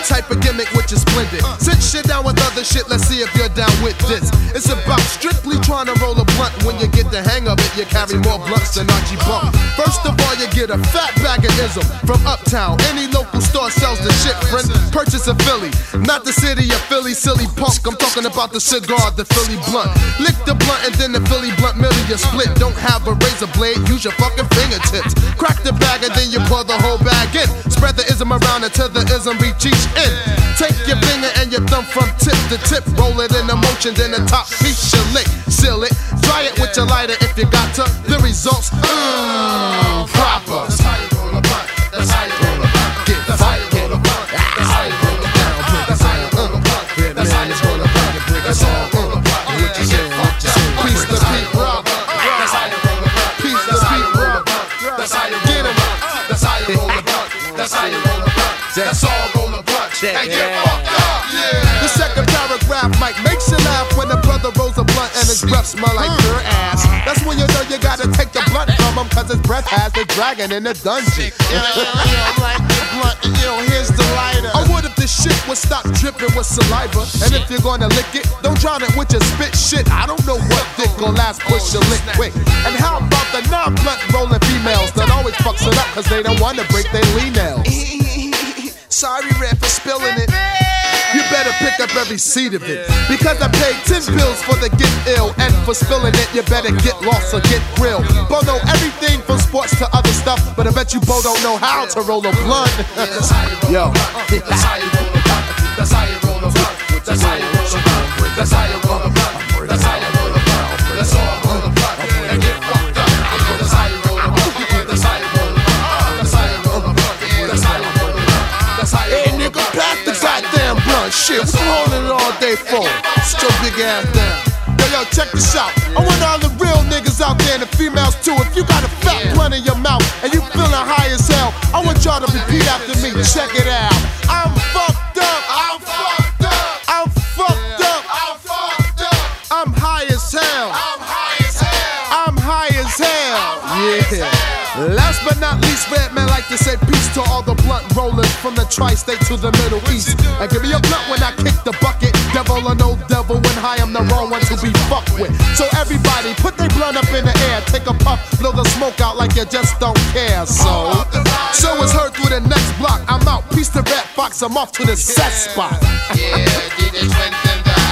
type of gimmick which is splendid. Sit shit down with other shit, let's see if you're down with this. It's about strictly trying to roll a blunt. When you get the hang of it, you carry more blunts than Archie Bump. First of all, you get a fat bag of ism from Uptown. Any local store sells the shit, friend. Purchase a Philly, not the city of Philly, silly punk. I'm talking about the cigar, the Philly blunt. Lick the blunt and then the Philly blunt millie you split. Don't have a razor blade, use your fucking fingertips. Crack the bag and then you pour the whole bag in. Spread the ism around until the ism reach each end. Take your finger and your thumb from tip to tip. Roll it in the motion, then the top piece you lick. Seal it, dry it with your lighter if you got to. The results, proper. That's how you roll a blunt. That's how you roll a blunt. Get funky. That's how you roll a blunt. That's how you roll a blunt. That's how you roll a blunt. That's how you roll a blunt. Piece the beat rubber. That's how you roll a blunt. Piece the beat rubber. That's how you get 'em up. That's how you roll a blunt. That's how you roll a blunt. That's all roll a blunt. And get fucked up. The second paragraph might makes you laugh when a brother rolls a blunt and his breath smell like your ass. That's when you know you gotta take the blunt from him, cause his breath has the dragon in the dungeon. Like the blunt, here's the lighter. I would if the shit would stop dripping with saliva. And if you're gonna lick it, don't drown it with your spit shit. I don't know what dick or last push you lick quick. And how about the non-blunt rolling females that always fucks it up cause they don't wanna break their lean nails? Sorry, Red, for spilling it. You better pick up every seed of it. Because I paid 10 pills for the get ill. And for spilling it, you better get lost or get grilled. Bo know everything from sports to other stuff. But I bet you Bo don't know how to roll a blunt. Yo. That's how you roll a blunt. That's how you roll a blunt. That's how you roll a blunt. That's how you roll a blunt. That's how you roll a blunt. Let's all roll a blunt and get fucked up. That's how you roll a blunt. That's how you roll a blunt. That's how you roll a blunt. That's how you roll a blunt. That's how you roll a blunt. Hey, nigga, pass the goddamn blunt. Shit, what you holding it all day for? Sit your big ass down. Yo, check this out. I want all the real niggas out there and the females too. If you got a fat blunt in your mouth and you feeling high as hell, I want y'all to repeat after me. Check it out. I'm fucked up. I'm fucked up. I'm fucked up. I'm fucked up. I'm high as hell. I'm high as hell. I'm high as hell. Yeah. Last but not least, Redman like to say peace to all the blunt rollers from the tri-state to the Middle East. And give me a blunt when I kick the bucket. Devil or no devil, when high I'm the wrong one to be fucked with. So everybody put their blunt up in the air, take a puff, blow the smoke out like you just don't care. So it's heard through the next block. I'm out. Peace to Red Fox. I'm off to the set spot. Yeah, DJ Twin